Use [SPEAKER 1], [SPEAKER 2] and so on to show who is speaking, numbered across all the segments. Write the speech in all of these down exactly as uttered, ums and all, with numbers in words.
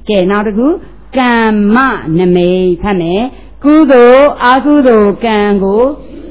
[SPEAKER 1] ကဲနောက်တစ်ခုကမ္မနမိတ်ဖတ်မယ်ကုသိုလ်အကုသိုလ်ကံကို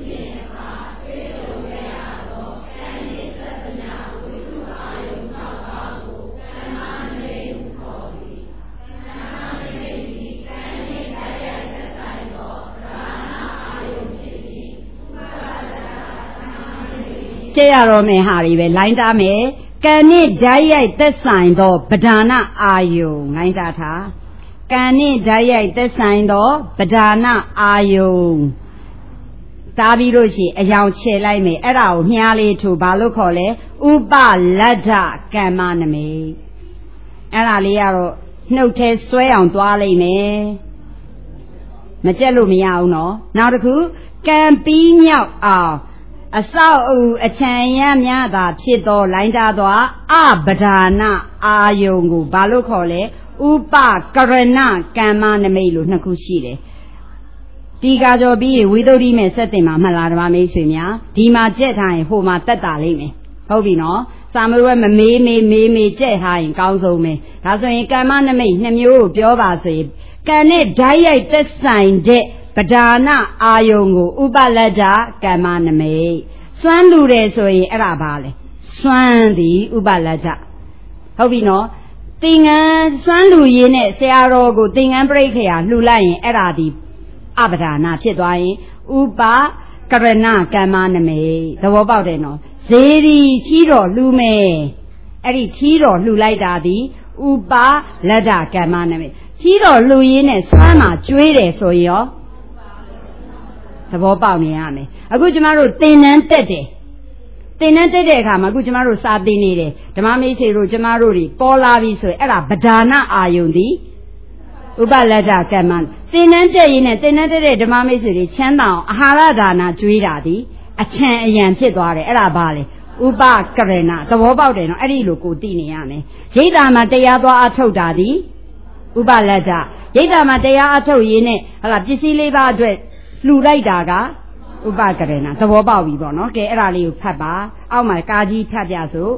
[SPEAKER 1] ကြည့်ရတော့မယ်ဟာတွေပဲလိုင်းတားမယ်ကံနဲ့ဓာတ်ရိုက်သက်ဆိုင်သောပဓာနအာယုံလိုင်းတားထားကံနဲ့ဓာတ်ရိုက်သက်ဆိုင်သောပဓာနအာယုံတားပြီးလို့ရှိရင်အယောင်ခြေလိုက်မယ်အဲ့ဒါကိုမြားလေးထိုးဘာလို့ခေါ်လဲဥပလဒ္ဒကမ္မနမိတ်အဲ့ဒါလေးကတော့နှုတ်ထဲဆွဲအောင်သွားလိုက်မယ်မကြက်လို့မရဘူးနော်နောက်တစ်ခုကံပြီးမြောက်အောင်အဆောက်အဦအချမ်းရများသာဖြစ်သောလိုင်းတားသောအပဓာနအာယုံကိုဘာလို့ခေါ်လဲဥပကရဏကမ္မနမိတ်လို့နှစ်ခုရှိတယ်ဒီကကြောပြီးဝိသုဒ္ဓိမဲ့ဆက်တင်မှာမှတ်လားဓမ္မမိတ်ဆွေများဒီမှာကြက်ထားရင်ဟိုမှာတက်တာလိမ့်မယ်ဟုတ်ပြီနော်စာမွေးမမေးမေးမေးမေးကြက်ထားရင်ကောင်းဆုံးပဲဒါဆိုရင်ကမ္မနမိတ်နှစ်မျိုးကိုပြောပါဆိုရင်ကံနဲ့ဓာတ်ရိုက်သက်ဆိုင်တဲ့ပဓာနအာယုံကိုဥပလဒ္ဒကမ္မနမိတ်စွမ်းလူတယ်ဆိုရင်အဲ့ဒါပါလေစွမ်းသည်ဥပလဒ္ဒဟုတ်ပြီနော်သင်္ကန်းစွမ်းလူရင်းနဲ့ဆရာတော်ကိုသင်္ကန်းပြိခရာလှူလိုက်ရင်အဲ့ဒါဒီအပဓာနာဖြစ်သွားရင်ဥပကရဏကမ္မနမိတ်သဘောပေါက်တယ်နော်ဇေဒီချီးတော်လှူမယ်အဲ့ဒီချီးတော်လှူလိုက်တာဒီဥပလဒ္ဒကမ္မနမိတ်ချီးတော်လှူရင်းနဲ့စွမ်းမှာကျွေးတယ်ဆိုရင်ရောသဘောပေါက်နေရမယ်အခုကျမတို့သင်္นานတက်တယ်သင်္นานတက်တဲ့အခါမှာအခုကျမတို့စာသင်နေတယ်ဓမ္မမိတ်ဆွေတို့ကျမတို့တွေပေါ်လာပြီဆိုရင်အဲ့ဒါပဓာနအာယုန်သည်ဥပလဒ္ဒကမ္မသင်္นานတက်ရင်နဲ့သင်္นานတက်တဲ့ဓမ္မမိတ်ဆွေတွေချမ်းသာအောင်အာဟာရဒါနာကျွေးတာသည်အချံအယံဖြစ်သွားတယ်အဲ့ဒါဘာလဲဥပကရဏသဘောပေါက်တယ်နော်အဲ့ဒီလိုကိုသိနေရမယ်ရိတ်တာမှာတရားသွားအထုတ်တာသည်ဥပလဒ္ဒရိတ်တာမှာတရားအထုတ်ရင်းနဲ့ဟလာပစ္စည်းလေးပါအတွက်လှူလိုက်တာကဥပကရဏသဘောပေါက်ပြီပေါ့နော်ကဲအဲ့ဒါလေးကိုဖတ်ပါအောက်မှာကာကြီးဖတ်ပြစို့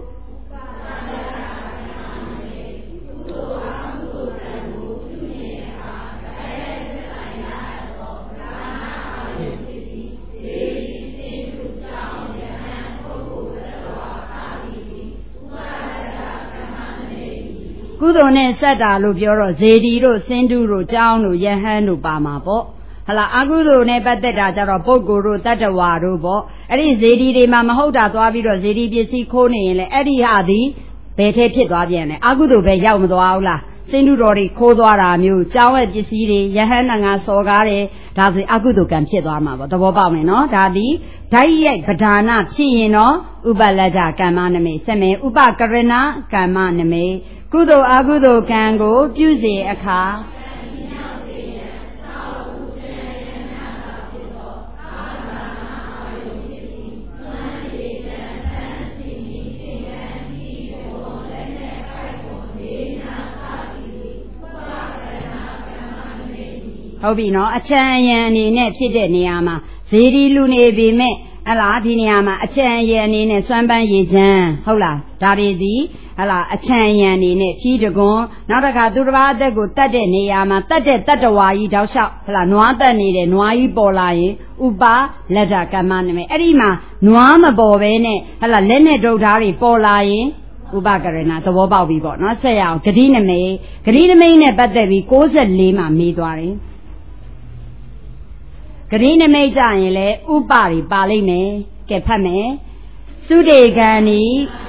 [SPEAKER 1] ကုသိုလ်နဲ့စက်တာလို့ပြောတော့ဇေဒီတို့စင်တုတို့ကျောင်းတို့ယဟန်တို့ပါမှာပေါ့ဟလာအကုသိုလ်နဲ့ပတ်သက်တာကြတော့ပုဂ္ဂိုလ်တို့တတ္တဝါတို့ပေါ့အဲ့ဒီဇေဒီတွေမှာမဟုတ်တာသွားပြီးတော့ဇေဒီပစ္စည်းခိုးနေရင်လေအဲ့ဒီဟာသည်ဘယ်ထဲဖြစ်သွားပြန်လဲအကုသိုလ်ပဲရောက်မသွားဘူးလားစင်တုတော်တွေခိုးသွားတာမျိုးကျောင်းရဲ့ပစ္စည်းတွေယဟန်နငါစော်ကားတယ်ဒါဆိုအကုသိုလ်ကံဖြစ်သွားမှာပေါ့သဘောပေါက်မယ်နော်ဒါသည်ဓာတ်ရိုက်ပဓာနဖြစ်ရင်တော့ဥပလဒ္ဒကမ္မနမိတ်ဆက်မယ်ဥပကရဏကမ္မနမိတ်ကုသိုလ်အကုသိုလ်ကံကိုပြုစေအခါဟုတ်ပြီနော်အချမ်းအယံအနေနဲ့ဖြစ်တဲ့နေရာမှာဇေဒီလူနေပေမဲ့ဟလာဒီနေရာမှာအချမ်းအယံအနေနဲ့စွမ်းပန်းရည်ချမ်းဟုတ်လားဒါတွေဒီဟလာအချမ်းအယံအနေနဲ့ဖြီးတကွန်းနောက်တစ်ခါသူတစ်ပါးအသက်ကိုတတ်တဲ့နေရာမှာတတ်တဲ့တတ္တဝါကြီးတောက်လျှောက်ဟလာနွားတက်နေတဲ့နွားကြီးပေါ်လာရင်ဥပလဒ္ဒကမ္မနမိတ်အဲ့ဒီမှာနွားမပေါ်ဘဲနဲ့ဟလာလက်နဲ့ဒုတ်ဓာတ်တွေပေါ်လာရင်ဥပကရဏသဘောပေါက်ပြီပေါ့နော်ဆက်ရအောင်ဂတိနမိတ်ဂတိနမိတ်နဲ့ပတ်သက်ပြီးကိုးဆယ်လေးမှာမေးသွားတယ်ဂရိနမိတ်ကြရင်လေဥပတွေပါလိမ့်မယ်ကဲဖတ်မယ်သုတေကံဤ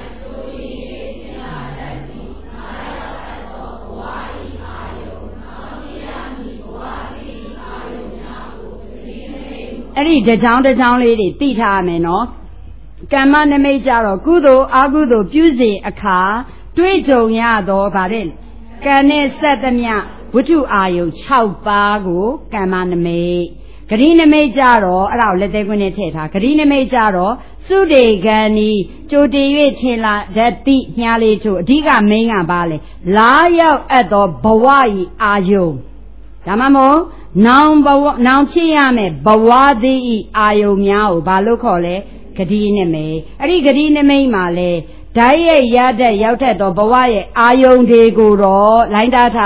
[SPEAKER 1] အဲ့ဒီတကြောင်တကြောင်လေးတွေသိထားရမယ်နော်ကမ္မနမိတ်ကြတော့ကုသိုလ်အကုသိုလ်ပြုစေအခါတွေ့ကြုံရသောဗါတဲ့ကံနဲ့ဆက်သမျှဝတ္ထုအာယု၆ပါးကိုကမ္မနမိတ်ဂရိနမိတ်ကြတော့အဲ့ဒါကိုလက်သေးခွင်းနဲ့ထည့်ထားဂရိနမိတ်ကြတော့သုတေကံဤကြိုတည်၍ထင်လာတတ်သည့်ညာလေးချို့အဓိကမင်းကပါလေလာရောက်အပ်သောဘဝဤအာယုံဒါမှမဟုတ်နောင်ဘဝနောင်ဖြစ်ရမယ်ဘဝသည်ဤအာယုံများကိုဘာလို့ခေါ်လဲဂရိနမိတ်အဲ့ဒီဂရိနမိတ်မှာလေဓာတ်ရဲ့ရတတ်ရောက်တတ်သောဘဝရဲ့အာယုံတွေကိုတော့လိုင်းတာထား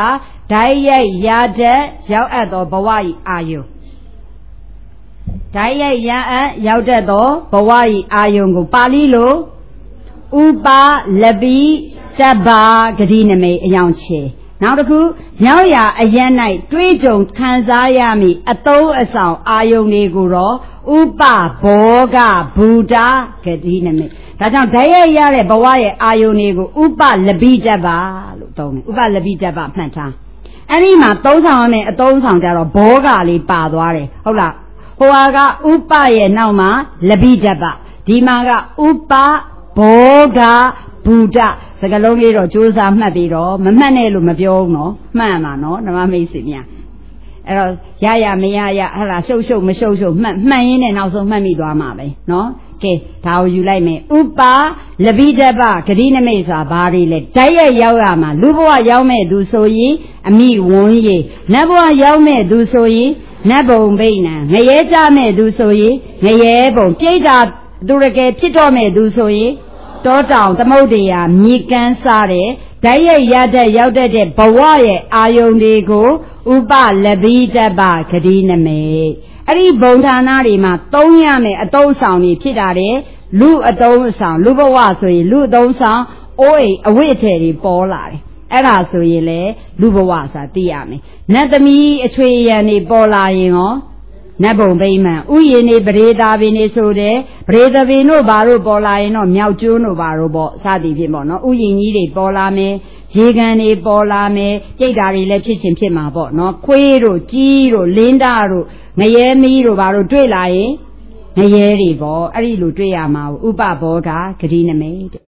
[SPEAKER 1] ဓာတ်ရိုက်ရတဲ့ရောက်အပ်သောဘဝ၏အာယုဓာတ်ရိုက်ရအပ်ရောက်တတ်သောဘဝ၏အာယုကိုပါဠိလိုဥပလပိတဗ္ဗဂတိနမိတ်အယောင်ချေနောက်တစ်ခုရောက်ရအရ၌တွေးကြုံခံစားရမည့်အသုံးအဆောင်အာယုန်တွေကိုတော့ဥပဘောဂဘူတာဂတိနမိတ်ဒါကြောင့်ဓာတ်ရိုက်ရတဲ့ဘဝရဲ့အာယုန်တွေကိုဥပလပိတဗ္ဗလို့သုံးတယ်ဥပလပိတဗ္ဗမှတ်ထားအဲ့ဒီမှာသုံးဆောင်ရမယ်အသုံးဆောင်ကြတော့ဘောဂလေးပါသွားတယ်ဟုတ်လားဟိုဟာကဥပရဲ့နောက်မှာလပိတဗ္ဗဒီမှာကဥပဘောဂဘူတာစကလုံးလေးတော့ကြိုးစားမှတ်ပြီးတော့မမှတ်နဲ့လို့မပြောဘူးနော်မှတ်မှာနော်ဓမ္မမိတ်ဆွေများအဲ့တော့ရရမရရဟလာရှုပ်ရှုပ်မရှုပ်ရှုပ်မှတ်မှတ်ရင်းနဲ့နောက်ဆုံးမှတ်မိသွားမှာပဲနော်ကဲဒါကိုယူလိုက်မယ်ဥပလပိတဗ္ဗဂတိနမိတ်ဆိုတာဘာတွေလဲဓာတ်ရိုက်ရောက်ရမှာလူဘဝရောက်မဲ့သူဆိုရင်အမိဝန်းရည်နတ်ဘဝရောက်မဲ့သူဆိုရင်နတ်ဘုံဗိဏံငရဲကြမဲ့သူဆိုရင်ငရဲဘုံပြိတ္တာသူရကယ်ဖြစ်တော့မဲ့သူဆိုရင်တောတောင်သမုဒ္ဒရာမြေကမ်းစားတဲ့ဓာတ်ရိုက်ရတဲ့ရောက်တဲ့ဘဝရဲ့အာယုန်တွေကိုဥပလပိတဗ္ဗဂတိနမိတ်အဲ့ဒီဘုံဌာနတွေမှာသုံးရမယ်အတုံးဆောင်တွေဖြစ်တာတဲ့လူအတုံးဆောင်လူဘဝဆိုရင်လူအတုံးဆောင်အိုးအိမ်အဝိအထည်တွေပေါ်လာတယ်အဲ့ဒါဆိုရင်လေလူဘဝဆိုတာသိရမယ်နတ်သမီးအချွေရံတွေပေါ်လာရင်ရောနတ်ဘုံဗိမာန်ဥယျာဉ်နေပရိသာပင်နေဆိုတဲ့ပရိသပင်တို့ဘာလို့ပေါ်လာရင်တော့မြောက်ကျွန်းတို့ဘာလို့ပေါ့စသည်ဖြင့်ပေါ့နော်ဥယျာဉ်ကြီးတွေပေါ်လာမယ်ရေကန်တွေပေါ်လာမယ်ကြိတ်တာတွေလည်းဖြစ်ချင်းဖြစ်မှာပေါ့နော်ခွေးတို့ကြီးတို့လင်းတာတို့ငရဲမီးတို့ဘာလို့တွေ့လာရင်ငရဲတွေပေါ့အဲ့ဒီလိုတွေ့ရမှာဥပဘောဂဂတိနမိတ်